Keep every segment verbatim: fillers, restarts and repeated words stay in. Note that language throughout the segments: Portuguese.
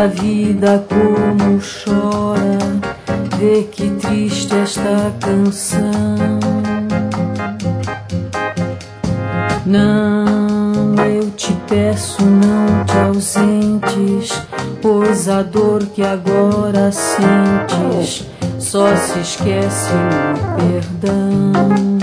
vida como chora, vê que triste esta canção. Não, eu te peço, não te ausentes, pois a dor que agora sentes só se esquece no perdão.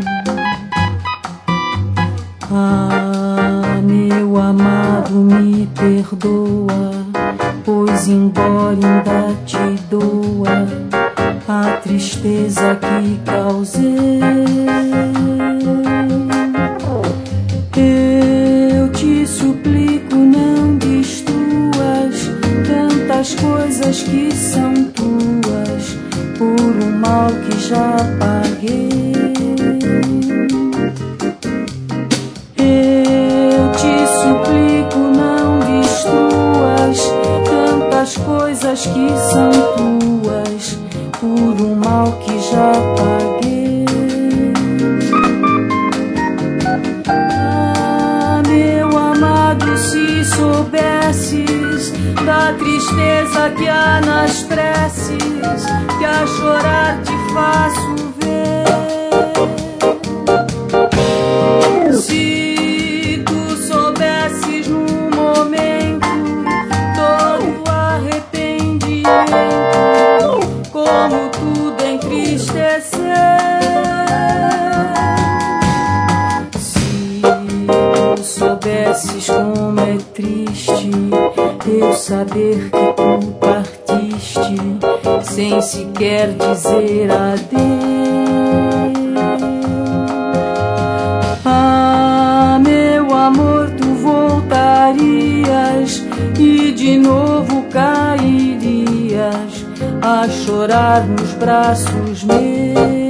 Ah, meu amado, me perdoa, pois embora ainda te doa a tristeza que causei. Eu te suplico, não destruas tantas coisas que são tuas por um mal que já paguei. Eu te suplico, não destruas tantas coisas que são tuas por um mal que já paguei. Ah, meu amado, se soubesses da tristeza que há nas preces, que a chorar te faço ver. Se tu soubesses num momento todo o arrependimento, como tudo entristeceu. Se tu soubesses como é triste eu saber que tu partiste sem sequer dizer adeus. Ah, meu amor, tu voltarias e de novo cairias a chorar nos braços meus.